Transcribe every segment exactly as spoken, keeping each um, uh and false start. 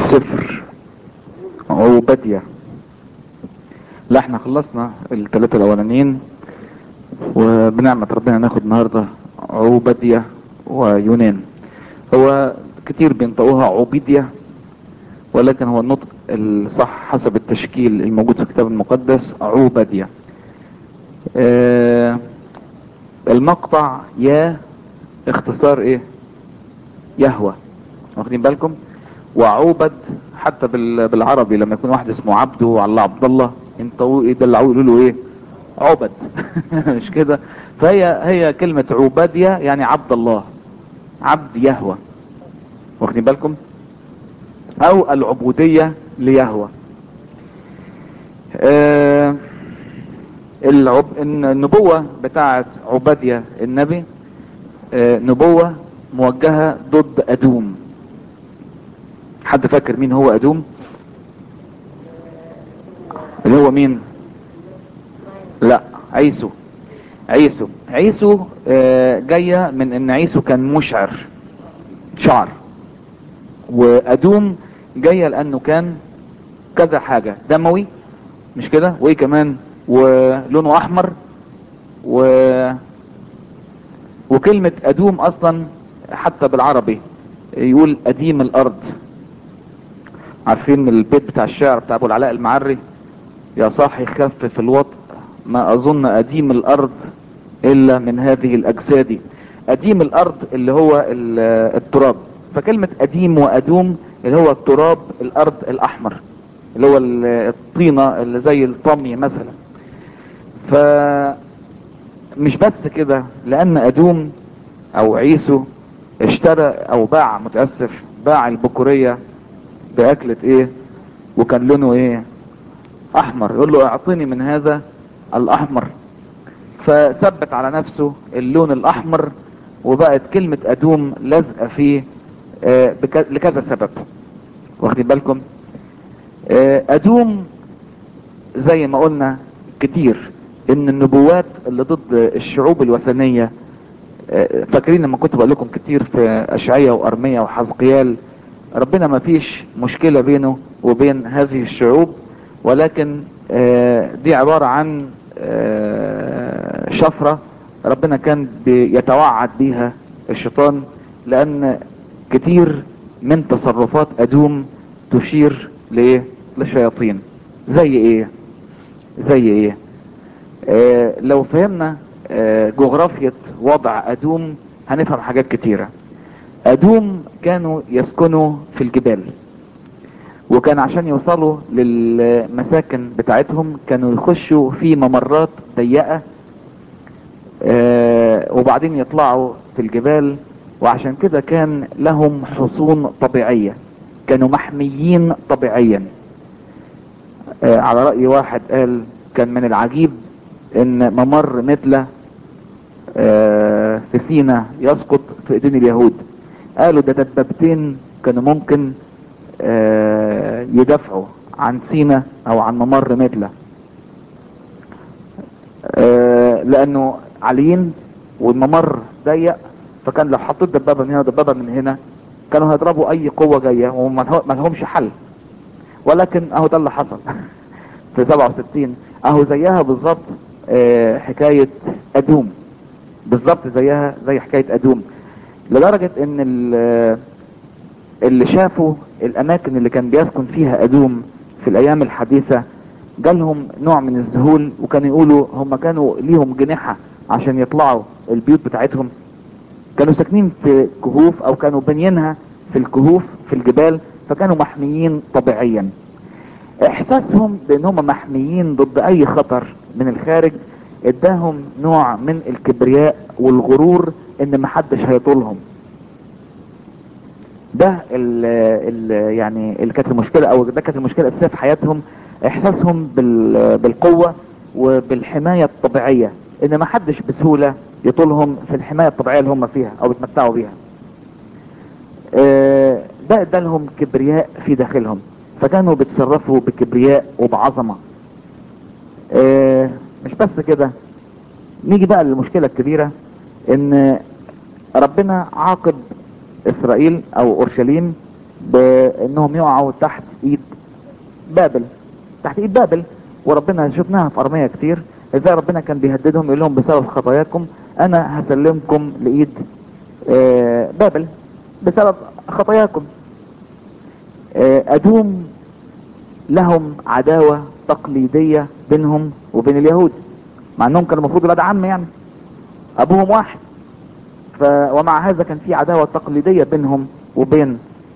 سفر عوبدية. لا احنا خلصنا الثلاثة الاولانيين، وبنعمة ربنا ناخد النهاردة عوبدية ويونان. هو كتير بينطقوها عوبيدية، ولكن هو النطق الصح حسب التشكيل الموجود في الكتاب المقدس عوبدية. آه المقطع يا اختصار ايه؟ يهوى، واخدين بالكم؟ وعوبد حتى بالعربي لما يكون واحد اسمه عبده وعلى عبد الله انتوا ايه دلعوه يقولوا له ايه؟ عبد. مش كده؟ فهي هي كلمة عوبدية يعني عبد الله، عبد يهوى، واخدين بالكم؟ او العبودية ليهوى. آه العب... النبوة بتاعت عبدية النبي آه نبوة موجهة ضد ادوم. حد فاكر مين هو ادوم؟ اللي هو مين؟ لا، عيسو. عيسو عيسو آه جاية من ان عيسو كان مشعر شعر، وادوم جاية لانه كان كذا حاجة دموي، مش كده؟ وايه كمان؟ ولونه احمر. و... وكلمة ادوم اصلا حتى بالعربي يقول اديم الارض. عارفين البيت بتاع الشعر بتاع ابو العلاء المعري؟ يا صاحي خفف الوطء، ما اظن اديم الارض الا من هذه الاجساد. اديم الارض اللي هو التراب، فكلمة اديم وادوم اللي هو التراب الارض الاحمر اللي هو الطينة اللي زي الطمي مثلا. فمش بس كده، لان ادوم او عيسو اشترى او باع، متأسف، باع البكورية باكلة ايه؟ وكان لونه ايه؟ احمر. يقول له اعطيني من هذا الاحمر، فثبت على نفسه اللون الاحمر، وبقت كلمة ادوم لازقة فيه آه بك... لكذا سبب، واخدين بالكم؟ آه ادوم زي ما قلنا كتير ان النبوات اللي ضد الشعوب الوثنية، آه فاكرين لما كنت بقول لكم كتير في اشعياء وارميا وحزقيال، ربنا ما فيش مشكلة بينه وبين هذه الشعوب، ولكن آه دي عبارة عن آه شفرة ربنا كان بيتوعد بيها الشيطان، لان كتير من تصرفات ادوم تشير لايه؟ للشياطين. زي ايه؟ زي ايه؟ آه لو فهمنا آه جغرافية وضع ادوم هنفهم حاجات كتيرة. ادوم كانوا يسكنوا في الجبال، وكان عشان يوصلوا للمساكن بتاعتهم كانوا يخشوا في ممرات ضيقة، آه وبعدين يطلعوا في الجبال، وعشان كده كان لهم حصون طبيعية، كانوا محميين طبيعيا. آه على رأي واحد قال كان من العجيب ان ممر مثل آه في سينا يسقط في ايدين اليهود. قالوا ده دبابتين كانوا ممكن آه يدافعوا عن سينا او عن ممر مثله، آه لانه عاليين والممر ضيق، فكان لو حطيت دبابه من هنا ودبابه من هنا كانوا هيضربوا اي قوه جايه وما لهمش حل. ولكن اهو ده اللي حصل في سبعة وستين. اهو زيها بالظبط آه حكايه ادوم، بالظبط زيها زي حكايه ادوم، لدرجه ان اللي شافوا الاماكن اللي كان بيسكن فيها ادوم في الايام الحديثة جالهم نوع من الذهول، وكانوا يقولوا هم كانوا ليهم جناحة عشان يطلعوا البيوت بتاعتهم. كانوا ساكنين في كهوف او كانوا بنينها في الكهوف في الجبال، فكانوا محميين طبيعيا. احساسهم بانهم محميين ضد اي خطر من الخارج اداهم نوع من الكبرياء والغرور ان محدش هيطولهم. ده ال ال يعني اللي كانت المشكلة، او ده كانت المشكلة الاساسية في حياتهم، احساسهم بال بالقوة وبالحماية الطبيعية، ان ما حدش بسهولة يطولهم في الحماية الطبيعية اللي هم فيها او بيتمتعوا بيها. اه ده ادالهم كبرياء في داخلهم، فكانوا بيتصرفوا بكبرياء وبعظمة. اه مش بس كده، نيجي بقى للمشكلة الكبيرة، ان ربنا عاقب اسرائيل او اورشليم بانهم يقعوا تحت ايد بابل، تحت ايد بابل. وربنا شفناها في ارمية كتير ازاي ربنا كان بيهددهم، يقول لهم بسبب خطاياكم انا هسلمكم لايد آه، بابل بسبب خطاياكم. آه، ادوم لهم عداوة تقليدية بينهم وبين اليهود، مع انهم كانوا المفروض ولاد عم يعني، ابوهم واحد. ف... ومع هذا كان في عداوة تقليدية بينهم وبين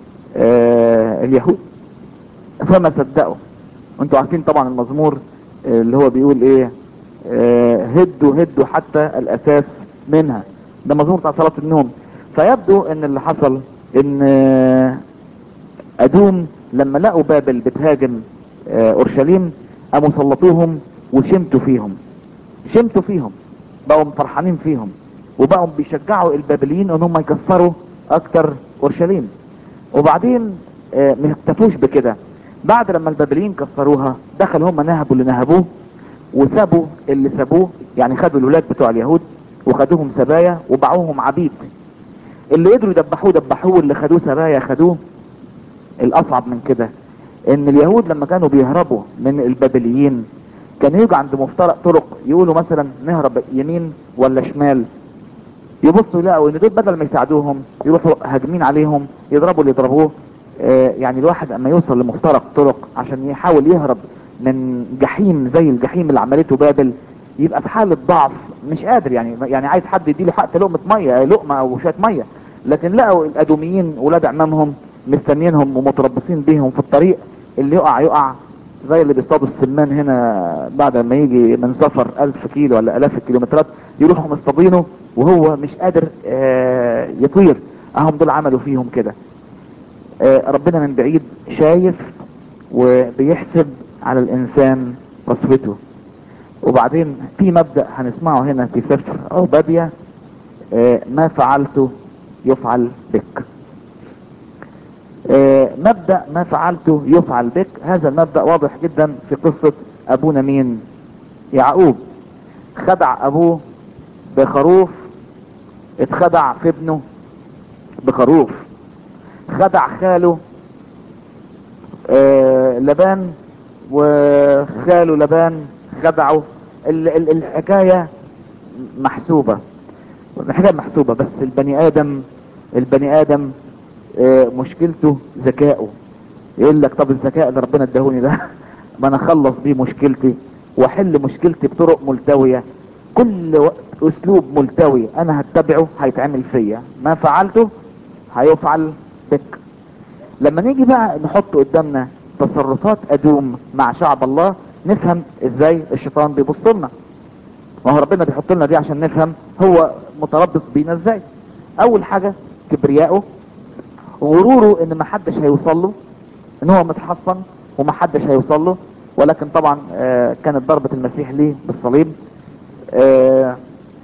آه اليهود، فما صدقوا. وانتوا عارفين طبعا المزمور آه، اللي هو بيقول ايه، آه هدوا هدوا حتى الاساس منها، ده مزمور بتاع صلاة النوم. فيبدو ان اللي حصل ان آه، ادوم لما لقوا بابل بتهاجم آه، اورشليم قاموا سلطوهم وشمتوا فيهم، شمتوا فيهم بقوا فرحانين فيهم، وبقوا بيشجعوا البابليين ان هم يكسروا اكتر اورشليم. وبعدين آه، ما اكتفوش بكده، بعد لما البابليين كسروها دخلوا هم نهبوا اللي نهبوه وسابوا اللي سابوه، يعني خدوا الولاد بتوع اليهود وخدوهم سبايا وباعوهم عبيد. اللي قدروا يدبحوه دبحوه، اللي خدوه سبايا خدوه. الاصعب من كده ان اليهود لما كانوا بيهربوا من البابليين كانوا يجوا عند مفترق طرق يقولوا مثلا نهرب يمين ولا شمال، يبصوا يلاقوا ان دول بدل ما يساعدوهم يروحوا هاجمين عليهم يضربوا اللي يضربوه. آه يعني الواحد اما يوصل لمفترق طرق عشان يحاول يهرب من جحيم زي الجحيم اللي عملته بابل يبقى في حالة ضعف مش قادر، يعني يعني عايز حد يديله حق لقمة مية، لقمة او شوية مية. لكن لقوا الادوميين ولاد عمامهم مستنيينهم ومتربصين بيهم في الطريق، اللي يقع يقع زي اللي بيصطادوا السمان هنا بعد ما يجي من سفر الف كيلو ولا الاف الكيلومترات يروحوا مصطادينه وهو مش قادر آه يطير. اهم دول عملوا فيهم كده. آه ربنا من بعيد شايف وبيحسب على الانسان قسوته. وبعدين في مبدأ هنسمعه هنا في سفر عبادية، آه ما فعلته يفعل بك. آه مبدأ ما فعلته يفعل بك، هذا المبدأ واضح جدا في قصة ابونا مين؟ يعقوب. خدع ابوه بخروف، اتخدع في ابنه بخروف. خدع خاله آه لبان، وخاله لبان خدعه. ال ال الحكاية محسوبة، الحكاية محسوبة، بس البني ادم البني ادم آه مشكلته ذكائه. يقول لك طب الذكاء اللي ربنا اداهوني ده ما انا اخلص بيه مشكلتي واحل مشكلتي بطرق ملتوية، كل وقت اسلوب ملتوي انا هتبعه هيتعمل فيا، ما فعلته هيفعل بك. لما نيجي بقى نحط قدامنا تصرفات ادوم مع شعب الله نفهم ازاي الشيطان بيبص لنا. ما هو ربنا بيحط لنا دي عشان نفهم هو متربص بينا ازاي. اول حاجة كبرياءه، غروره ان محدش هيوصل له، ان هو متحصن ومحدش هيوصل له. ولكن طبعا آه كانت ضربة المسيح ليه بالصليب. آه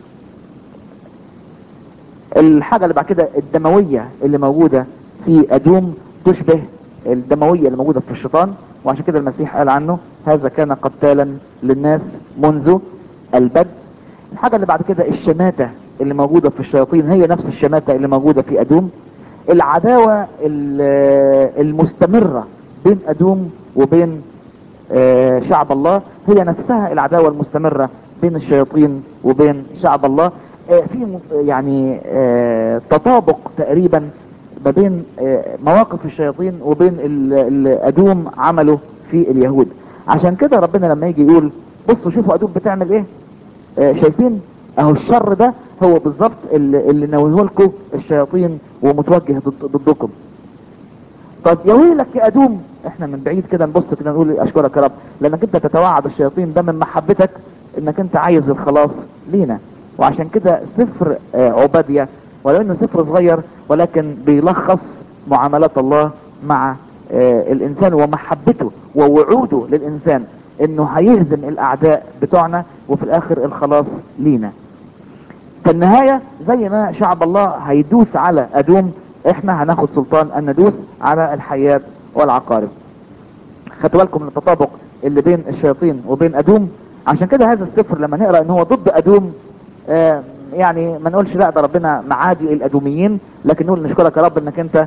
الحاجة اللي بعد كده الدموية اللي موجودة في ادوم تشبه الدموية اللي موجودة في الشيطان، وعشان كده المسيح قال عنه هذا كان قتالا للناس منذ البدء. الحاجة اللي بعد كده الشماتة اللي موجودة في الشياطين هي نفس الشماتة اللي موجودة في ادوم. العداوة المستمرة بين ادوم وبين آه شعب الله هي نفسها العداوة المستمرة بين الشياطين وبين شعب الله. آه في يعني آه تطابق تقريبا ما بين آه مواقف الشياطين وبين الادوم عمله في اليهود. عشان كده ربنا لما يجي يقول بصوا شوفوا ادوم بتعمل ايه، آه شايفين اهو الشر ده هو بالظبط اللي, اللي ناويه لكم الشياطين ومتوجه ضد ضدكم. طب يا ويلك يا ادوم، احنا من بعيد كده نبص كده نقول اشكرك يا رب لانك انت تتوعد الشياطين ده من محبتك انك انت عايز الخلاص لينا. وعشان كده سفر آه عبادية ولو انه سفر صغير ولكن بيلخص معاملات الله مع آه الانسان ومحبته ووعوده للانسان انه هيهزم الاعداء بتوعنا وفي الاخر الخلاص لينا. في النهاية زي ما شعب الله هيدوس على ادوم احنا هناخد سلطان ان ندوس على الحيات والعقارب. خدوا بالكم من التطابق اللي بين الشياطين وبين ادوم. عشان كده هذا السفر لما نقرأ ان هو ضد ادوم آه يعني ما نقولش لا ده ربنا معادي الادوميين، لكن نقول نشكرك يا رب انك انت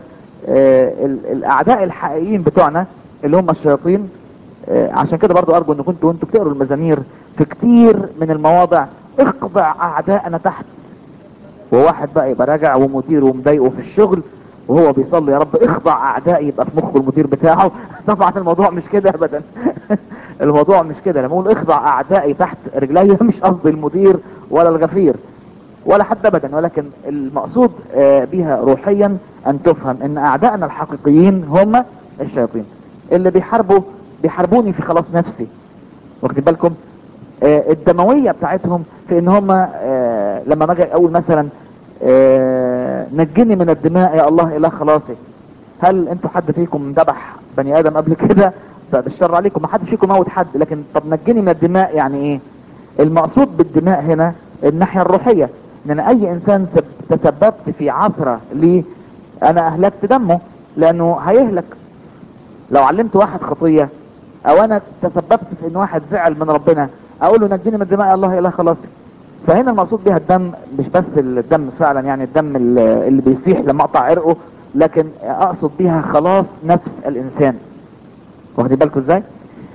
آه ال- الاعداء الحقيقيين بتوعنا اللي هم الشياطين. آه عشان كده برضو ارجو ان كنتوا وانتوا بتقروا المزامير في كتير من المواضع اخضع اعداءنا تحت، وواحد بقى يبقى راجع ومديره ومضايقه في الشغل وهو بيصلي يا رب اخضع اعدائي، يبقى في مخه المدير بتاعه. طبعا الموضوع مش كده ابدا. الموضوع مش كده. لما اقول اخضع اعدائي تحت رجلي مش قصدي المدير ولا الغفير ولا حد ابدا، ولكن المقصود آه، بيها روحيا ان تفهم ان اعدائنا الحقيقيين هم الشياطين اللي بيحاربوا بيحاربوني في خلاص نفسي. واخدين بالكم؟ آه، الدمويه بتاعتهم في ان هم آه، لما باجي اقول مثلا آه، نجني من الدماء يا الله اله خلاصي. هل انتوا حد فيكم ذبح بني ادم قبل كده؟ بعد الشر عليكم، ما حدش فيكم موت حد، لكن طب نجني من الدماء يعني ايه؟ المقصود بالدماء هنا الناحيه الروحيه، ان انا اي انسان سب- تسببت في عثره ليه انا اهلكت دمه، لانه هيهلك. لو علمت واحد خطيه او انا تسببت في ان واحد زعل من ربنا اقول له نجيني من دماء الله اله خلاص. فهنا المقصود بها الدم مش بس الدم فعلا، يعني الدم اللي اللي بيسيح لما اقطع عرقه، لكن اقصد بها خلاص نفس الانسان. واخدين بالكم ازاي؟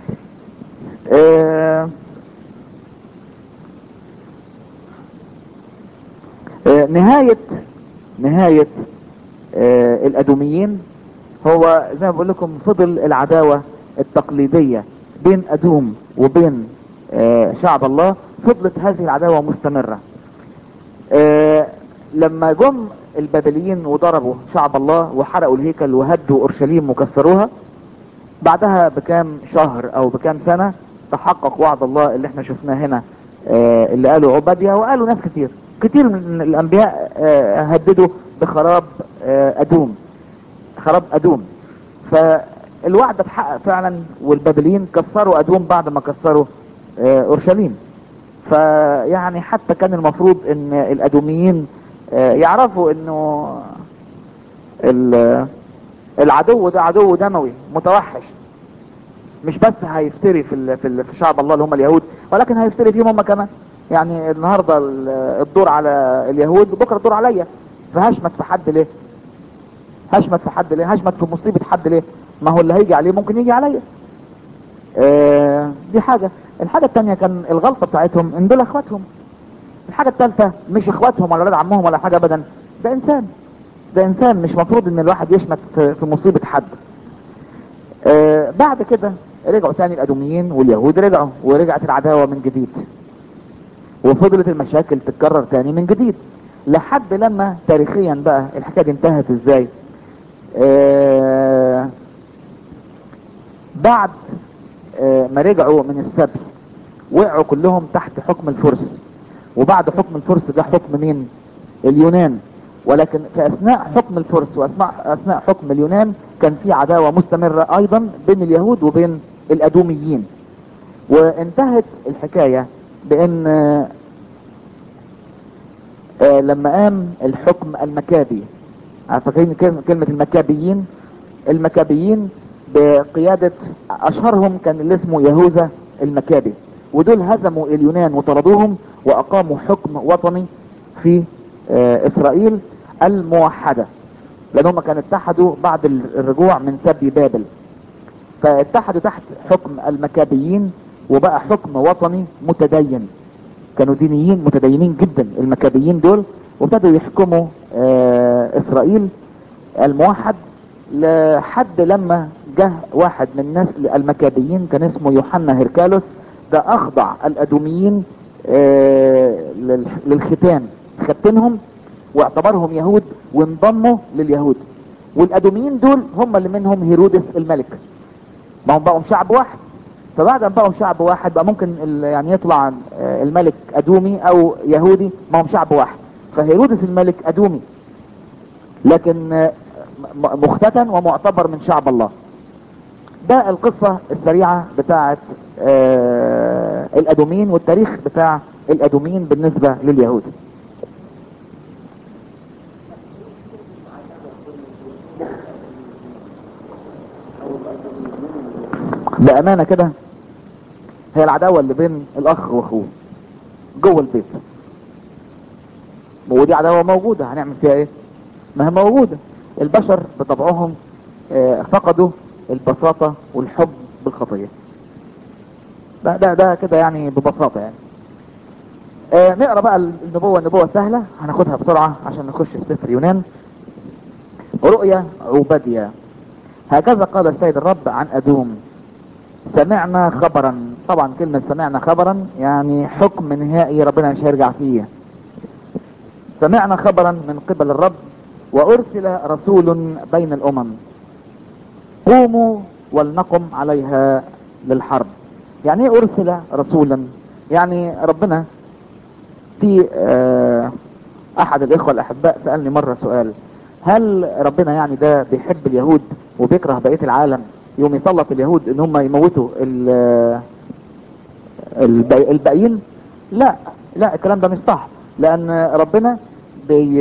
آه آه نهاية نهاية آه الادوميين هو زي ما بقول لكم فضل العداوة التقليدية بين ادوم وبين آه شعب الله. فضلت هذه العداوة مستمرة. آه لما جم البابليين وضربوا شعب الله وحرقوا الهيكل وهدوا اورشليم وكسروها، بعدها بكام شهر او بكام سنة تحقق وعد الله اللي احنا شفناه هنا، آه اللي قالوا عبادية وقالوا ناس كتير كتير من الانبياء آه هددوا بخراب آه ادوم، خراب ادوم. فالوعد اتحقق فعلا، والبابليين كسروا ادوم بعد ما كسروا آه اورشليم. فيعني حتى كان المفروض ان الادوميين آه يعرفوا انه ال- العدو ده عدو دموي متوحش، مش بس هيفتري في ال- في ال- في شعب الله اللي هم اليهود، ولكن هيفتري فيهم هم كمان. يعني النهارده ال- الدور على اليهود بكره الدور عليا، فهشمت في حد ليه؟ هشمت في حد ليه؟ هشمت في مصيبه حد ليه؟ ما هو اللي هيجي عليه ممكن يجي عليا. آه دي حاجه. الحاجه الثانيه كان الغلطه بتاعتهم ان دول اخواتهم. الحاجه الثالثه مش اخواتهم ولا ولاد عمهم ولا حاجه ابدا، ده انسان. ده انسان مش مفروض ان الواحد يشمت في في مصيبه حد. آه بعد كده رجعوا تاني الادوميين واليهود رجعوا، ورجعت العداوه من جديد، وفضلت المشاكل تتكرر تاني من جديد، لحد لما تاريخيا بقى الحكايه دي انتهت ازاي. آه بعد آه ما رجعوا من السبي وقعوا كلهم تحت حكم الفرس، وبعد حكم الفرس جه حكم مين؟ اليونان. ولكن في اثناء حكم الفرس واثناء اثناء حكم اليونان كان في عداوه مستمره ايضا بين اليهود وبين الادوميين. وانتهت الحكايه بان آه لما قام الحكم المكابي. فاكرين كلمة كلمة المكابيين؟ المكابيين بقيادة اشهرهم كان اللي اسمه يهوذا المكابي، ودول هزموا اليونان وطردوهم واقاموا حكم وطني في آه اسرائيل الموحدة، لان هم كانوا اتحدوا بعد الرجوع من سبي بابل، فاتحدوا تحت حكم المكابيين وبقى حكم وطني متدين. كانوا دينيين متدينين جدا المكابيين دول، وابتدوا يحكموا آه اسرائيل الموحد لحد لما جه واحد من نسل المكابيين كان اسمه يوحنا هيركالوس. ده اخضع الادوميين آه لل- للختان، ختنهم واعتبرهم يهود وانضموا لليهود. والادوميين دول هم اللي منهم هيرودس الملك، ما هم بقوا شعب واحد. فبعد ما بقوا شعب واحد بقى ممكن ال- يعني يطلع آه، الملك ادومي او يهودي، ما هم شعب واحد. فهيرودس الملك ادومي، لكن آه، م- مختتن ومعتبر من شعب الله. ده القصة السريعة بتاعة آه، الادوميين والتاريخ بتاع الادوميين بالنسبة لليهود. بامانة كده هي العداوة اللي بين الاخ واخوه جوه البيت، ودي عداوة موجودة، هنعمل فيها ايه؟ ما هي موجودة. البشر بطبعهم آه، فقدوا البساطة والحب بالخطية. ده ده, ده كده يعني ببساطة يعني. آه نقرا بقى النبوة. النبوة سهلة هناخدها بسرعة عشان نخش في سفر يونان. رؤيا عبادية. هكذا قال السيد الرب عن أدوم: سمعنا خبرا. طبعا كلمة سمعنا خبرا يعني حكم نهائي ربنا مش هيرجع فيه. سمعنا خبرا من قبل الرب وأرسل رسول بين الأمم، قوموا ولنقم عليها للحرب. يعني ايه أرسل رسولا؟ يعني ربنا في آه أحد الإخوة الأحباء سألني مرة سؤال: هل ربنا يعني ده بيحب اليهود وبيكره بقية العالم يوم يسلط اليهود ان هم يموتوا ال- الباقي- الباقيين؟ لا لا، الكلام ده مش صح. لان ربنا بي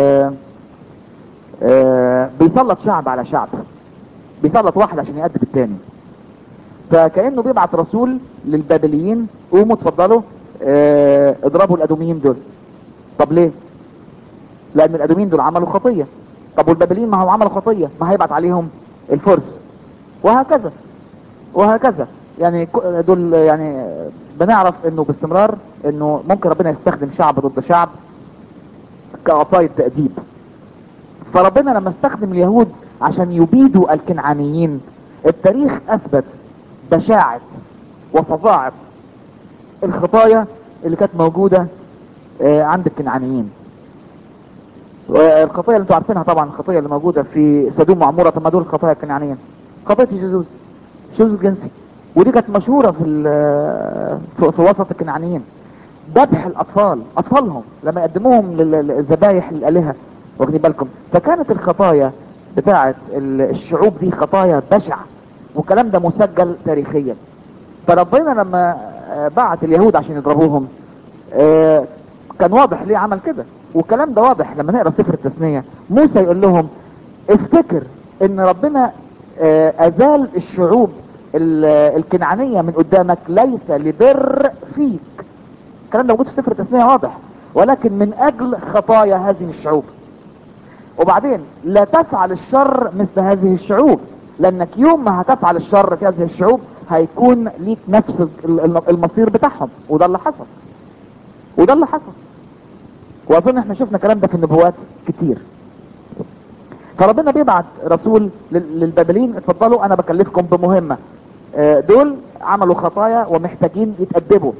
آه، بيسلط شعب على شعب، بيسلط واحد عشان يأدب التاني. فكأنه بيبعت رسول للبابليين: قوموا اتفضلوا آه، اضربوا الادوميين دول. طب ليه؟ لان الادوميين دول عملوا خطية. طب والبابليين ما هو عملوا خطية، ما هيبعت عليهم الفرس. وهكذا وهكذا يعني ك- دول يعني بنعرف انه باستمرار انه ممكن ربنا يستخدم شعب ضد شعب كعصاية تأديب. فربنا لما استخدم اليهود عشان يبيدوا الكنعانيين، التاريخ اثبت بشاعة وفظاعة الخطايا اللي كانت موجودة آه، عند الكنعانيين. والخطايا اللي انتوا عارفينها طبعا، الخطايا اللي موجودة في سدوم وعمورة، طب ما دول الخطايا الكنعانيين، خطايا الجزوز، الشذوذ الجنسي. ودي كانت مشهورة في ال- في في وسط الكنعانيين. ذبح الاطفال، اطفالهم لما يقدموهم للذبايح للالهه، واخدين بالكم؟ فكانت الخطايا بتاعه ال- الشعوب دي خطايا بشعه، والكلام ده مسجل تاريخيا. فربنا لما آه، بعت اليهود عشان يضربوهم، آه، كان واضح ليه عمل كده. والكلام ده واضح لما نقرا سفر التثنيه. موسى يقول لهم: افتكر ان ربنا آه، ازال الشعوب ال- الكنعانيه من قدامك ليس لبر فيك. الكلام ده موجود في سفر التثنيه واضح، ولكن من اجل خطايا هذه الشعوب. وبعدين لا تفعل الشر مثل هذه الشعوب، لانك يوم ما هتفعل الشر في هذه الشعوب هيكون ليك نفس ال- ال- المصير بتاعهم. وده اللي حصل، وده اللي حصل. واظن احنا شفنا الكلام ده في النبوات كتير. فربنا بيبعت رسول لل- للبابليين: اتفضلوا انا بكلفكم بمهمة، آه، دول عملوا خطايا ومحتاجين يتأدبوا.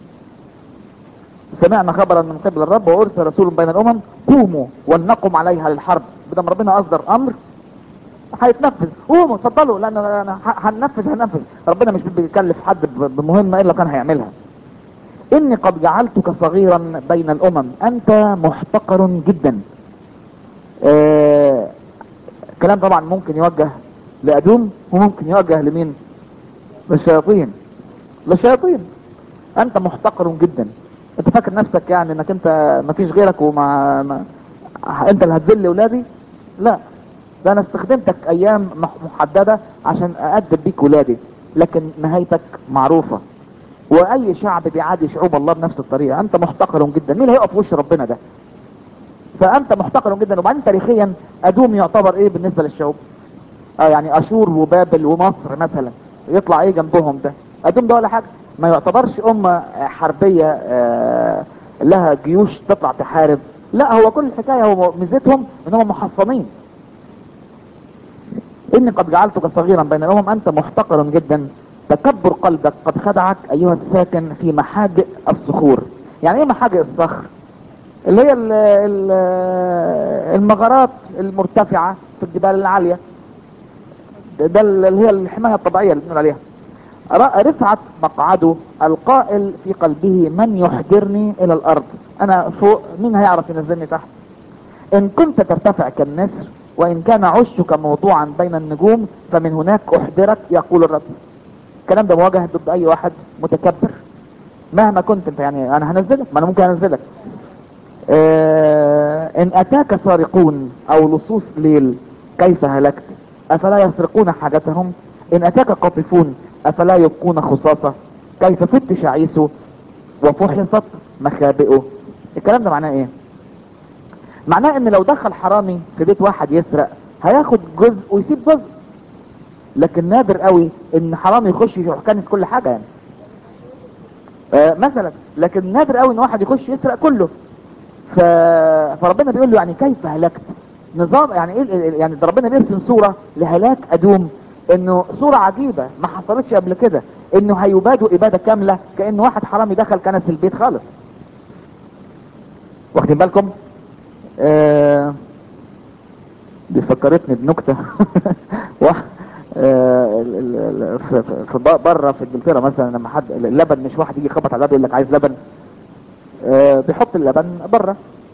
سمعنا خبرا من قبل الرب وارسل رسول بين الامم، قوموا ولنقم عليها للحرب. بدل ما ربنا اصدر امر هيتنفذ، قوموا اتفضلوا، لان أنا ه- هننفذ هننفذ. ربنا مش بيكلف حد ب- بمهمه الا كان هيعملها. اني قد جعلتك صغيرا بين الامم، انت محتقر جدا. آه كلام طبعا ممكن يوجه لادوم وممكن يوجه لمين؟ للشياطين. للشياطين. انت محتقر جدا. انت فاكر نفسك يعني انك انت مفيش غيرك وما ما انت اللي هتذل ولادي؟ لا، ده انا استخدمتك ايام مح- محددة عشان اادب بيك ولادي، لكن نهايتك معروفة. واي شعب بيعادي شعوب الله بنفس الطريقة. انت محتقر جدا. مين اللي هيقف في وش ربنا ده؟ فانت محتقر جدا. وبعدين تاريخيا ادوم يعتبر ايه بالنسبة للشعوب؟ اه يعني اشور وبابل ومصر مثلا يطلع ايه جنبهم ده؟ ادوم ده ولا حاجه، ما يعتبرش امه حربيه آه، لها جيوش تطلع تحارب. لا، هو كل الحكايه هو ميزتهم ان هم محصنين. اني قد جعلتك صغيرا بين الامم، انت محتقر جدا. تكبر قلبك قد خدعك ايها الساكن في محاجئ الصخور. يعني ايه محاجئ الصخر؟ اللي هي ال- ال- المغارات المرتفعه في الجبال العاليه. ده اللي هي الحمايه الطبيعيه اللي بنقول عليها. ر- رفعت مقعده القائل في قلبه: من يحضرني الى الارض؟ انا فوق، مين هيعرف ينزلني تحت؟ ان كنت ترتفع كالنسر وان كان عشك موضوعا بين النجوم فمن هناك احضرك، يقول الرب. الكلام ده مواجه ضد اي واحد متكبر مهما كنت انت. يعني انا هنزلك، ما انا ممكن انزلك. آه ان اتاك سارقون او لصوص ليل كيف هلكت؟ افلا يسرقون حاجتهم؟ ان اتاك قاطفون افلا يبقون خصاصة؟ كيف فتش عيسو وفحصت مخابئه؟ الكلام ده معناه ايه؟ معناه ان لو دخل حرامي في بيت واحد يسرق هياخد جزء ويسيب جزء. لكن نادر قوي ان حرام يخش يحتنس كل حاجة يعني آه مثلا. لكن نادر قوي ان واحد يخش يسرق كله. ف... فربنا بيقول له يعني كيف هلكت. نظام يعني ايه يعني، ده ربنا بيرسم صورة لهلاك ادوم، انه صورة عجيبة ما حصلتش قبل كده، انه هيبادوا ابادة كاملة كأن واحد حرامي دخل كنس البيت خالص. واخدين بالكم؟ آه دي فكرتني بنكتة واحد آه ال- ال- ال- في في بره في انجلترا مثلا، لما حد اللبن، مش واحد يجي يخبط على الباب يقول لك عايز لبن، آه بيحط اللبن بره.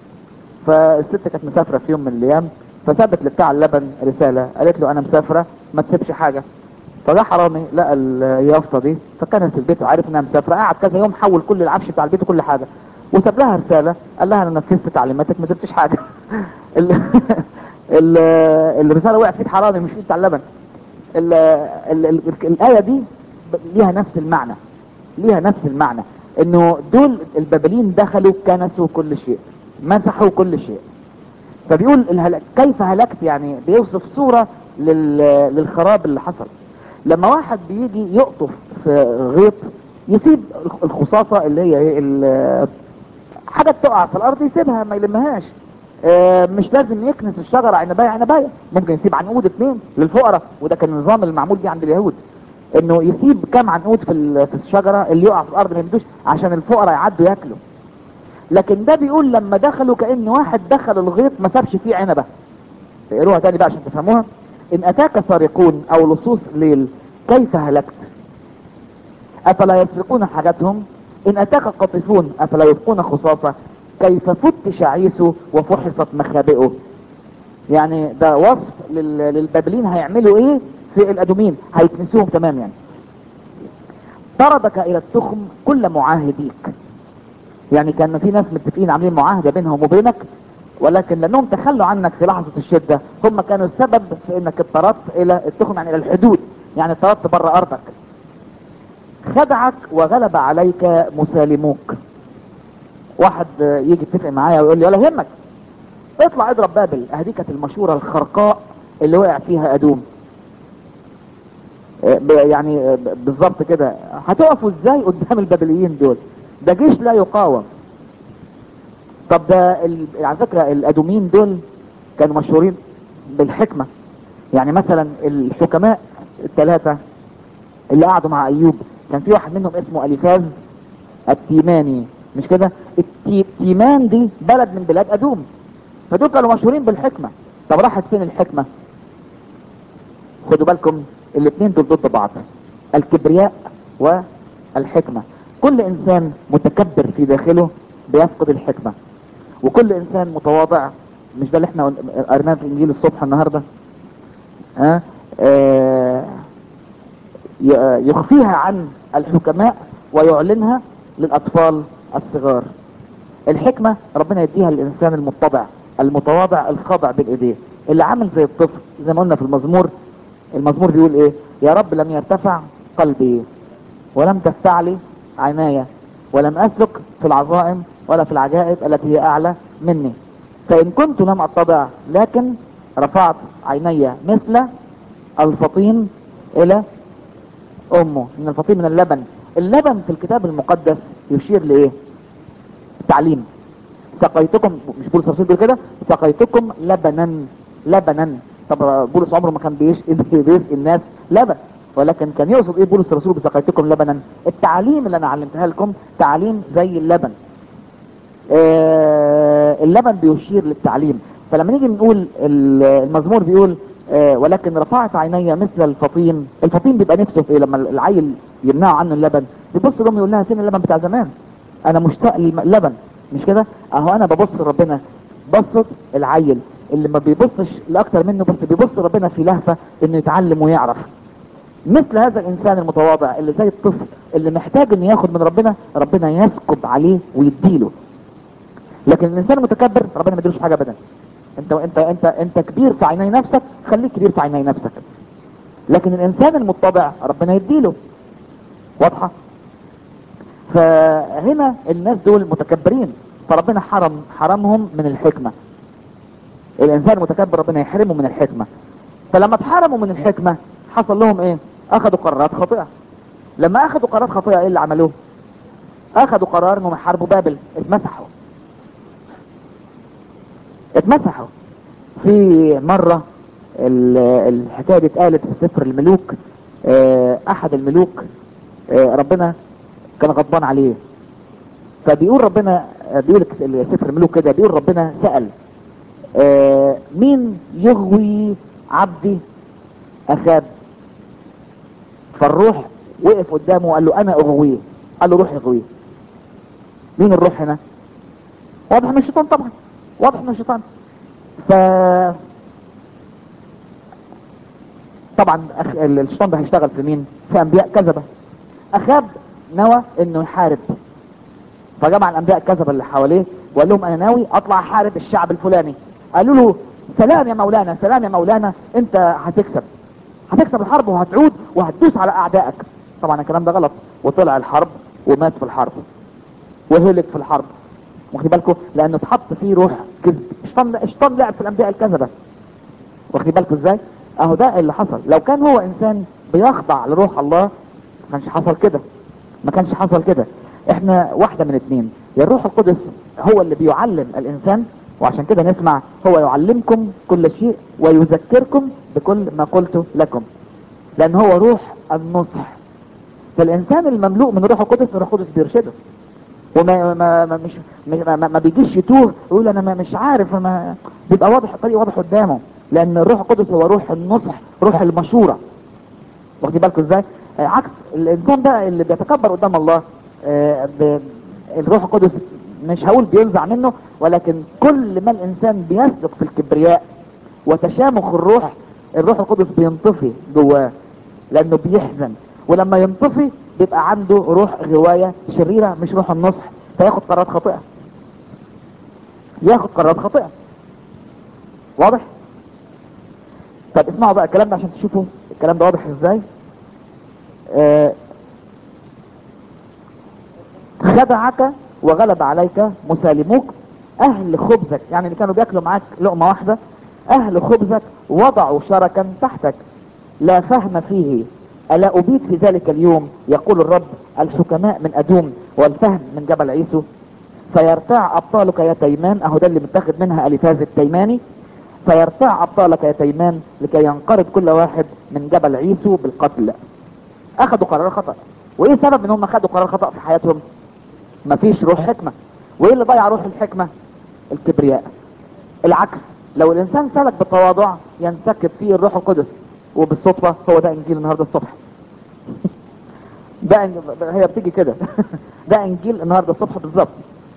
فالست كانت مسافرة في يوم من الايام، فسابت لبتاع اللبن رسالة قالت له انا مسافرة ما تسيبش حاجة. فجاء حرامي لقى اليافطة دي، فكنس البيت وعارف انها مسافرة، قعد كذا يوم حول كل العفش بتاع البيت وكل حاجة، وساب لها رسالة قال لها انا نفذت تعليماتك ما سبتش حاجة. ال... ال... الرسالة وقعت في ايد حرامي مش في ايد بتاع اللبن. ال... ال... ال... الآية دي ليها نفس المعنى، ليها نفس المعنى، انه دول البابليين دخلوا كنسوا كل شيء، مسحوا كل شيء. فبيقول الهلاك كيف هلكت، يعني بيوصف صورة لل... للخراب اللي حصل. لما واحد بيجي يقطف في غيط يسيب الخصاصة اللي هي ايه ال- حاجة تقع في الارض يسيبها ما يلمهاش. آه، مش لازم يكنس الشجرة عنباية عنباية، ممكن يسيب عنقود اتنين للفقراء، وده كان النظام المعمول بيه عند اليهود، انه يسيب كام عنقود في ال- في الشجرة اللي يقع في الارض ما يمدوش عشان الفقراء يعدوا ياكلوا. لكن ده بيقول لما دخلوا كأن واحد دخل الغيط ما سابش فيه عنبة. اقروها تاني بقى عشان تفهموها. ان اتاك سارقون او لصوص ليل كيف هلكت، افلا يسرقون حاجتهم، ان اتاك قاطفون افلا يبقون خصاصة، كيف فتش عيسو وفحصت مخابئه. يعني ده وصف لل- للبابلين هيعملوا ايه في الادومين، هيكنسوهم تمام يعني. طردك الى التخم كل معاهديك، يعني كان في ناس متفقين عاملين معاهدة بينهم وبينك، ولكن لانهم تخلوا عنك في لحظة الشدة هم كانوا السبب في انك اضطردت الى التخم، يعني الى الحدود، يعني اضطردت بره ارضك. خدعك وغلب عليك مسالموك. واحد يجي يتفق معايا ويقول لي ولا يهمك اطلع اضرب بابل، اهدي كانت المشورة الخرقاء اللي وقع فيها ادوم. ب- يعني ب- بالظبط كده. هتقفوا ازاي قدام البابليين دول؟ ده جيش لا يقاوم. طب ده ال... على فكرة الادوميين دول كانوا مشهورين بالحكمة. يعني مثلا الحكماء الثلاثة اللي قعدوا مع ايوب، كان في واحد منهم اسمه اليفاز التيماني، مش كده؟ التي... تيمان دي بلد من بلاد ادوم، فدول كانوا مشهورين بالحكمة. طب راحت فين الحكمة؟ خدوا بالكم الاثنين دول ضد بعض، الكبرياء والحكمة. كل انسان متكبر في داخله بيفقد الحكمة، وكل انسان متواضع، مش ده اللي احنا قرناه في انجيل الصبح النهاردة؟ ها آه ي- يخفيها عن الحكماء ويعلنها للاطفال الصغار. الحكمة ربنا يديها للانسان المتضع المتواضع الخاضع بالايديه، اللي عامل زي الطفل، زي ما قلنا في المزمور. المزمور بيقول ايه؟ يا رب لم يرتفع قلبي ولم تستعلي عيناي، ولم اسلك في العظائم ولا في العجائب التي هي اعلى مني، فان كنت لم اتضع لكن رفعت عيني مثل الفطيم الى امه. من الفطيم من اللبن. اللبن في الكتاب المقدس يشير لايه؟ التعليم. سقيتكم، مش بولس الرسول بيقول كده؟ سقيتكم لبنا لبنا. طب بولس عمره ما كان بيسقي بيسقي الناس لبن، ولكن كان يقصد ايه بولس الرسول بسقيتكم لبنا؟ التعليم اللي انا علمتها لكم تعليم زي اللبن. آه اللبن بيشير للتعليم. فلما نيجي نقول ال- المزمور بيقول آه ولكن رفعت عيني مثل الفطيم. الفطيم بيبقى نفسه في إيه؟ لما العيل يمنعه عنه اللبن بيبص لهم يقول لها فين اللبن بتاع زمان، انا مشتاق للبن، مش كده؟ اهو انا ببص لربنا بصت العيل اللي ما بيبصش لاكتر منه، بس بيبص ربنا في لهفة انه يتعلم ويعرف. مثل هذا الانسان المتواضع اللي زي الطفل اللي محتاج انه ياخد من ربنا، ربنا يسكب عليه ويديله. لكن الانسان المتكبر ربنا ما يديلوش حاجه ابدا. انت انت انت انت كبير في عيني نفسك، خليك كبير في عيني نفسك. لكن الانسان المتضع ربنا يديله. واضحه؟ فهنا الناس دول متكبرين، فربنا حرم حرمهم من الحكمه. الانسان المتكبر ربنا يحرمه من الحكمة. فلما اتحرموا من الحكمة حصل لهم ايه؟ اخذوا قرارات خاطئة. لما اخذوا قرارات خاطئة ايه اللي عملوه؟ اخذوا قرار انهم يحاربوا بابل. اتمسحوا اتمسحوا في مرة ال- الحكاية دي اتقالت في سفر الملوك. اه، احد الملوك اه، ربنا كان غضبان عليه. فبيقول ربنا، بيقول سفر الملوك كده، بيقول ربنا سأل اه، مين يغوي عبدي اخاب؟ فالروح وقف قدامه وقال له انا اغويه. قال له روح اغويه. مين الروح هنا؟ واضح من الشيطان طبعا، واضح من الشيطان. ف طبعا أخ- الشيطان ده هيشتغل في مين؟ في انبياء كذبة. اخاب نوى انه يحارب، فجمع الانبياء الكذبة اللي حواليه وقال لهم انا ناوي اطلع احارب الشعب الفلاني. قالوا له سلام يا مولانا، سلام يا مولانا، انت هتكسب، هتكسب الحرب وهتعود وهتدوس على اعدائك. طبعا الكلام ده غلط، وطلع الحرب ومات في الحرب وهلك في الحرب. واخدين بالكم؟ لانه اتحط فيه روح كذب. الشيطان الشيطان لعب في الانبياء الكذبة. واخدين بالكم ازاي؟ اهو ده اللي حصل. لو كان هو انسان بيخضع لروح الله ما كانش حصل كده، ما كانش حصل كده. احنا واحدة من اتنين، يا الروح القدس هو اللي بيعلم الانسان، وعشان كده نسمع هو يعلمكم كل شيء ويذكركم بكل ما قلته لكم، لان هو روح النصح. فالانسان المملوء من الروح القدس الروح القدس بيرشده، وما ما ما مش ما, ما, ما بيجيش يتوه يقول انا ما مش عارف، ما بيبقى واضح الطريق واضح قدامه، لان الروح القدس هو روح النصح، روح المشورة. واخدين بالكم ازاي؟ آه، عكس الانسان ده اللي بيتكبر قدام الله، آه، ب- الروح القدس مش هقول بينزع منه، ولكن كل ما الانسان بيسلك في الكبرياء وتشامخ الروح، الروح القدس بينطفي جواه لانه بيحزن. ولما ينطفي بيبقى عنده روح غواية شريرة مش روح النصح، فياخد قرارات خاطئة، ياخد قرارات خاطئة. واضح؟ طب اسمعوا بقى الكلام ده عشان تشوفوا الكلام ده واضح ازاي. آه، خدعك وغلب عليك مسالموك اهل خبزك، يعني اللي كانوا بياكلوا معاك لقمة واحدة، اهل خبزك وضعوا شركا تحتك لا فهم فيه. الا ابيد في ذلك اليوم يقول الرب الحكماء من ادوم والفهم من جبل عيسو. فيرتاع ابطالك يا تيمان، اهو ده اللي متاخد منها اليفاز التيماني. فيرتاع ابطالك يا تيمان لكي ينقرض كل واحد من جبل عيسو بالقتل. اخذوا قرار خطأ. وايه سبب ان هم اخذوا قرار خطأ في حياتهم؟ مفيش روح حكمة. وايه اللي ضيع روح الحكمة؟ الكبرياء. العكس، لو الانسان سلك بالتواضع ينسكب فيه الروح القدس. وبالصدفة هو ده انجيل النهاردة الصبح. ده إن- هي بتيجي كده. ده انجيل النهاردة الصبح بالظبط.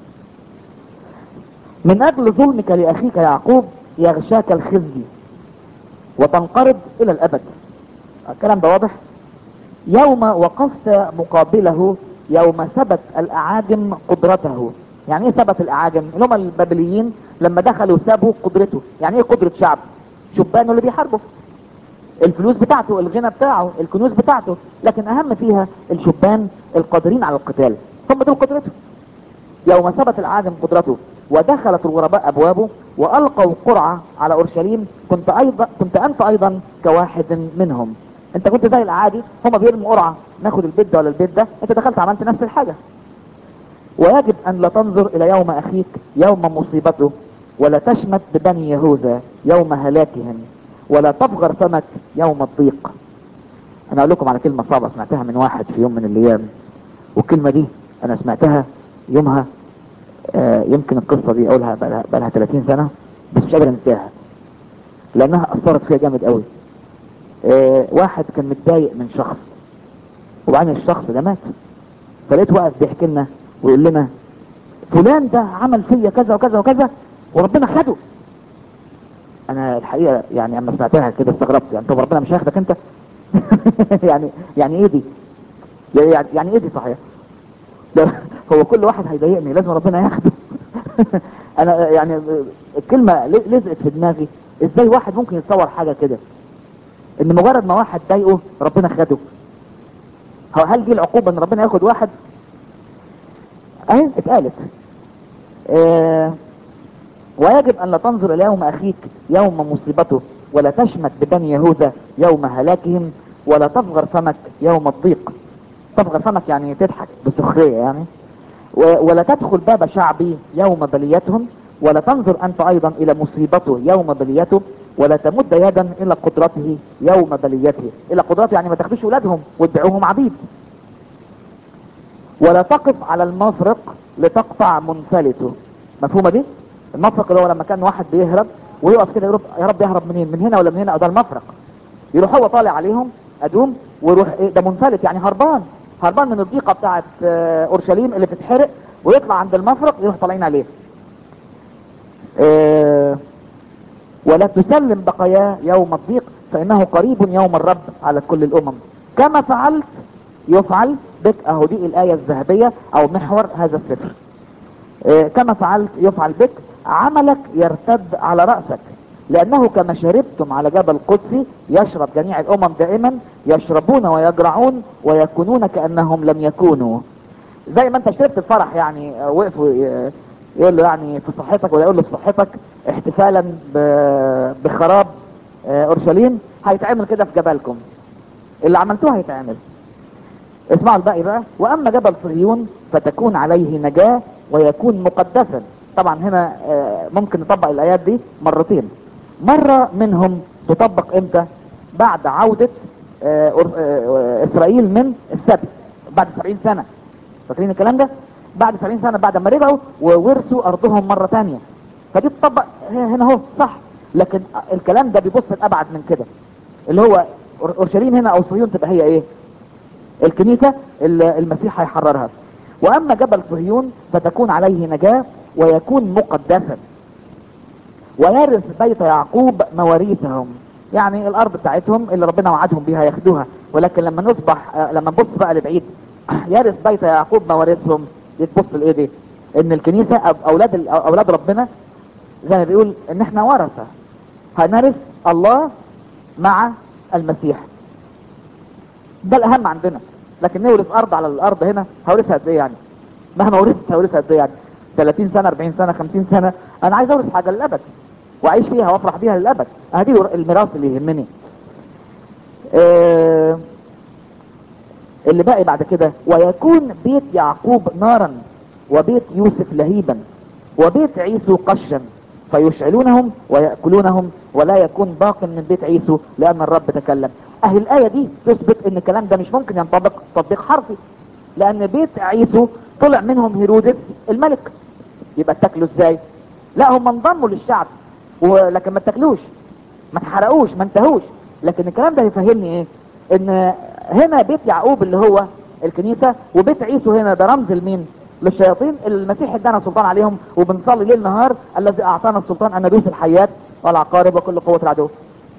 من اجل ظلمك لاخيك يعقوب يغشاك الخزي وتنقرض الى الابد. الكلام ده واضح. يوم وقفت مقابله، يوم ثبت الاعاجم قدرته. يعني ايه ثبت الاعاجم؟ اللي هم البابليين لما دخلوا سابوا قدرته. يعني ايه قدرة شعب؟ شبانه اللي بيحاربوا، الفلوس بتاعته، الغنى بتاعه، الكنوز بتاعته، لكن اهم فيها الشبان القادرين على القتال، هم دول قدرته. يوم ثبت العاجم قدرته ودخلت الغرباء ابوابه والقوا قرعة على اورشليم، كنت ايضا كنت انت ايضا كواحد منهم. انت كنت زي العادي، هم بيرموا قرعة ناخد البيت ده ولا البيت ده، انت دخلت عملت نفس الحاجة. ويجب ان لا تنظر الى يوم اخيك يوم مصيبته، ولا تشمت ببني يهوذا يوم هلاكهم، ولا تفغر فمك يوم الضيق. انا اقول لكم على كلمة صعبة سمعتها من واحد في يوم من الايام، والكلمة دي انا سمعتها يومها، آه يمكن القصة دي اقولها بقالها بقالها ثلاثين سنة، بس مش قادر انساها لانها اثرت فيها جامد قوي. آه واحد كان متضايق من شخص، وبعدين الشخص ده مات، فلقيت واقف بيحكي لنا ويقول لنا فلان ده عمل فيا كذا وكذا وكذا وربنا خده. انا الحقيقة يعني اما سمعتها كده استغربت، يعني طب ربنا مش هياخدك انت؟ يعني يعني ايه دي؟ يعني يعني ايه دي صحيح؟ ده هو كل واحد هيضايقني لازم ربنا ياخده؟ انا يعني الكلمة لزقت في دماغي، ازاي واحد ممكن يتصور حاجة كده ان مجرد ما واحد ضايقه ربنا خده؟ هو هل دي العقوبة ان ربنا ياخد واحد؟ اهي اتقالت. اه ويجب ان لا تنظر الى يوم اخيك يوم مصيبته، ولا تشمت ببني يهوذا يوم هلاكهم، ولا تصغر فمك يوم الضيق. تصغر فمك يعني تضحك بسخرية يعني. ولا تدخل باب شعبي يوم بليتهم، ولا تنظر انت ايضا الى مصيبته يوم بليته، ولا تمد يدا الى قدرته يوم بليته. الى قدرته يعني ما تاخدوش ولادهم وتبيعوهم عبيد. ولا تقف على المفرق لتقطع منفلته. مفهومه دي؟ المفرق اللي هو لما كان واحد بيهرب ويقف كده يقول يا رب يهرب منين؟ من هنا ولا من هنا؟ ده المفرق. يروح هو طالع عليهم ادوم ويروح ايه ده؟ منفلت يعني هربان، هربان من الضيقه بتاعت اورشليم اللي بتتحرق، ويطلع عند المفرق يروح طالعين عليه. اه ولا تسلم بقاياه يوم الضيق، فانه قريب يوم الرب على كل الامم. كما فعلت يفعل بك. اهو دي الايه الذهبيه او محور هذا السفر. اه كما فعلت يفعل بك، عملك يرتد على راسك، لانه كما شربتم على جبل قدسي يشرب جميع الامم دائما، يشربون ويجرعون ويكونون كانهم لم يكونوا. زي ما انت شربت الفرح يعني، وقفوا يقول له يعني في صحتك، ولا يقول له في صحتك احتفالا بخراب اورشليم، هيتعمل كده في جبلكم، اللي عملتوه هيتعمل. اسمعوا الباقي بقى. واما جبل صهيون فتكون عليه نجاة ويكون مقدسا. طبعا هنا ممكن نطبق الايات دي مرتين. مرة منهم تطبق امتى؟ بعد عودة اسرائيل من السبت بعد سبعين سنة. فاكرين الكلام ده؟ بعد سبعين سنة بعد ما رجعوا وورثوا ارضهم مرة تانية، فدي تطبق هنا اهو صح. لكن الكلام ده بيبص الابعد من كده، اللي هو اورشليم هنا او صهيون تبقى هي ايه؟ الكنيسة اللي المسيح هيحررها. واما جبل صهيون فتكون عليه نجاة ويكون مقدسا، ويرث بيت يعقوب مواريثهم. يعني الارض بتاعتهم اللي ربنا وعدهم بيها ياخدوها، ولكن لما نصبح لما نبص بقى لبعيد يرث بيت يعقوب مواريثهم، يتبص لايه دي؟ ان الكنيسة اولاد اولاد ربنا زي ما بيقول ان احنا ورثة، هنرث الله مع المسيح. ده الاهم عندنا. لكن نورث ارض على الارض هنا هورثها قد ايه يعني؟ مهما ورثت هورثها قد ايه يعني؟ ثلاثين سنة أربعين سنة خمسين سنة. انا عايز اورث حاجة للابد واعيش فيها وافرح بيها للابد. هذه الميراث اللي يهمني. آه اللي باقي بعد كده: ويكون بيت يعقوب نارا وبيت يوسف لهيبا وبيت عيسو قشا، فيشعلونهم ويأكلونهم، ولا يكون باق من بيت عيسو لأن الرب تكلم. اهل الآية دي تثبت ان الكلام ده مش ممكن ينطبق تطبيق حرفي، لان بيت عيسو طلع منهم هيرودس الملك. يبقى اتاكلوا ازاي؟ لا هم انضموا للشعب ولكن ما اتاكلوش، ما اتحرقوش، ما انتهوش. لكن الكلام ده يفهمني ايه؟ ان هنا بيت يعقوب اللي هو الكنيسة، وبيت عيسو هنا ده رمز لمين؟ للشياطين اللي المسيح ادانا سلطان عليهم، وبنصلي ليل نهار الذي اعطانا السلطان ان ندوس الحيات والعقارب وكل قوة العدو.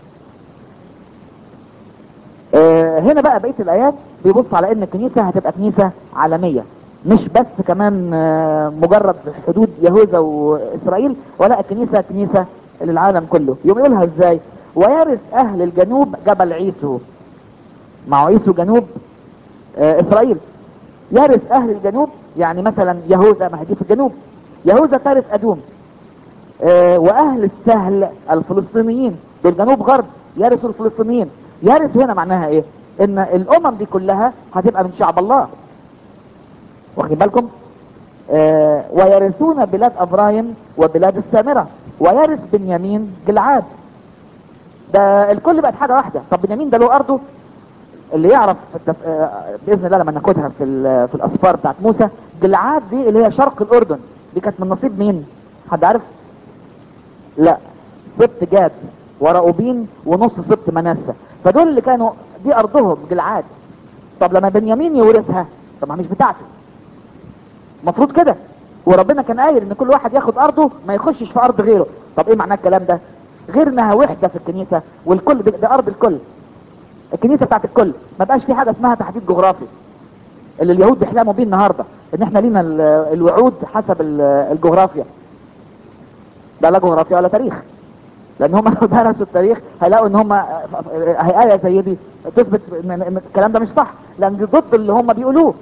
آه هنا بقى بقية الايات بيبص على ان الكنيسة هتبقى كنيسة عالمية، مش بس كمان آه مجرد حدود يهوذا واسرائيل، ولا الكنيسة كنيسة للعالم كله. يوم يقولها ازاي؟ ويرث اهل الجنوب جبل عيسو. مع عيسو جنوب آه اسرائيل. يرث اهل الجنوب يعني مثلا يهوذا، ما هدي في الجنوب، يهوذا ترث ادوم. آه واهل السهل الفلسطينيين دول جنوب غرب يرثوا الفلسطينيين. يرث هنا معناها ايه؟ ان الامم دي كلها هتبقى من شعب الله. واخدين بالكم؟ آه ويرثون بلاد افرايم وبلاد السامرة، ويرث بنيامين جلعاد. ده الكل بقت حاجة واحدة. طب بنيامين ده له ارضه اللي يعرف التف... باذن الله لما ناخدها في ال... في الاسفار بتاعت موسى. جلعاد دي اللي هي شرق الاردن، دي كانت من نصيب مين؟ حد عارف؟ لا، سبط جاد وراؤوبين ونص سبط منسى. فدول اللي كانوا دي ارضهم جلعاد. طب لما بنيامين يورثها، طب ما مش بتاعته، المفروض كده. وربنا كان قايل ان كل واحد ياخد ارضه ما يخشش في ارض غيره. طب ايه معنى الكلام ده؟ غير انها وحده في الكنيسه والكل ده ارض الكل، الكنيسه بتاعت الكل، ما بقاش في حاجه اسمها تحديد جغرافي اللي اليهود بيحلموا بيه النهارده، ان احنا لينا الوعود حسب الجغرافيا. ده لا جغرافيا ولا تاريخ، لان هم لو درسوا التاريخ هيلاقوا ان هم هي ايه زي دي تثبت ان الكلام ده مش صح، لان دي ضد اللي هم بيقولوه.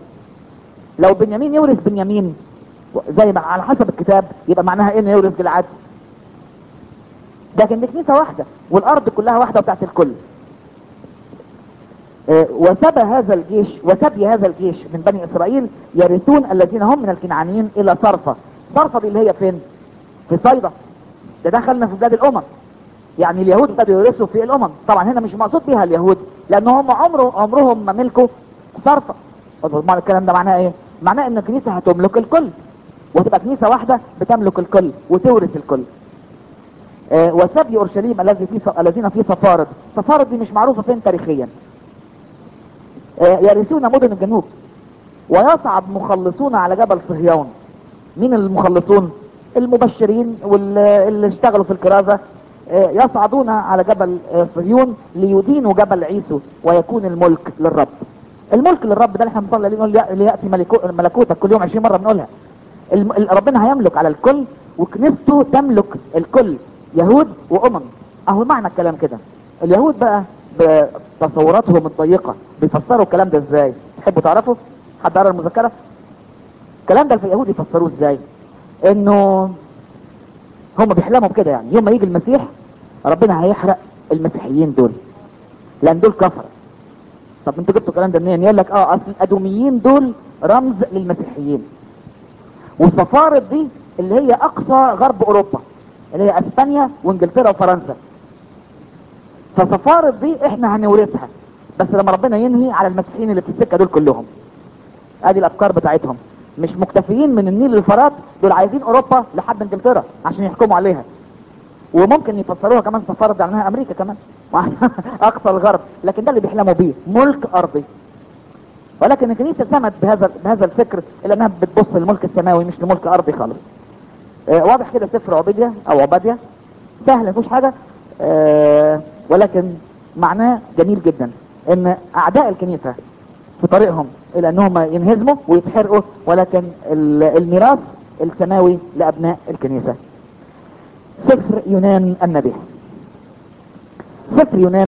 لو بنيامين يورث بنيامين زي ما على حسب الكتاب، يبقى معناها ايه؟ انه يورث جلعاد. لكن دي كنيسة واحدة والارض كلها واحدة بتاعت الكل. آه، وسبى هذا الجيش وسبي هذا الجيش من بني اسرائيل يرثون الذين هم من الكنعانيين الى صرفة. صرفة دي اللي هي فين؟ في صيدا. ده دخلنا في بلاد الامم، يعني اليهود ابتدوا يورثوا في الامم. طبعا هنا مش مقصود بها اليهود لان هم عمره عمرهم ما ملكوا صرفة. طب الكلام ده معناه ايه؟ معناه ان الكنيسة هتملك الكل وتبقى كنيسة واحدة بتملك الكل وتورث الكل. آه، وسبي اورشليم الذي في الذين في صفارد. صفارد دي مش معروفة فين تاريخيا. آه، يرثون مدن الجنوب ويصعد مخلصون على جبل صهيون. مين المخلصون؟ المبشرين واللي اشتغلوا في الكرازة. آه، يصعدون على جبل آه، صهيون ليدينوا جبل عيسو ويكون الملك للرب. الملك للرب ده اللي احنا بنصلي نقول لياتي ملكو- ملكوتك كل يوم عشرين مرة بنقولها. الم... ربنا هيملك على الكل وكنيسته تملك الكل، يهود وامم. اهو معنى الكلام كده. اليهود بقى بتصوراتهم الضيقة بيفسروا الكلام ده ازاي؟ تحبوا تعرفوا؟ حد قرا المذكرة؟ الكلام ده في اليهود يفسروه ازاي؟ انه هم بيحلموا بكده، يعني يوم ما يجي المسيح ربنا هيحرق المسيحيين دول لان دول كفر. طب انتوا جبتوا الكلام ده منين؟ يقول لك اه اصل الادوميين دول رمز للمسيحيين، وصفارد دي اللي هي اقصى غرب اوروبا اللي هي اسبانيا وانجلترا وفرنسا. فصفارد دي احنا هنورثها بس لما ربنا ينهي على المسيحيين اللي في السكه دول كلهم. ادي الافكار بتاعتهم، مش مكتفيين من النيل للفرات، دول عايزين اوروبا لحد انجلترا عشان يحكموا عليها. وممكن يفسروها كمان صفارد عنها امريكا كمان اقصى الغرب، لكن ده اللي بيحلموا بيه ملك ارضي. ولكن الكنيسه سمت بهذا بهذا الفكر الا انها بتبص للملك السماوي مش لملك ارضي خالص. آه واضح كده سفر عبيدية او عبادية سهل مفيهوش حاجه، آه ولكن معناه جميل جدا ان اعداء الكنيسه في طريقهم الى انهم ينهزموا ويتحرقوا، ولكن الميراث السماوي لابناء الكنيسه. سفر يونان النبي. سفر يونان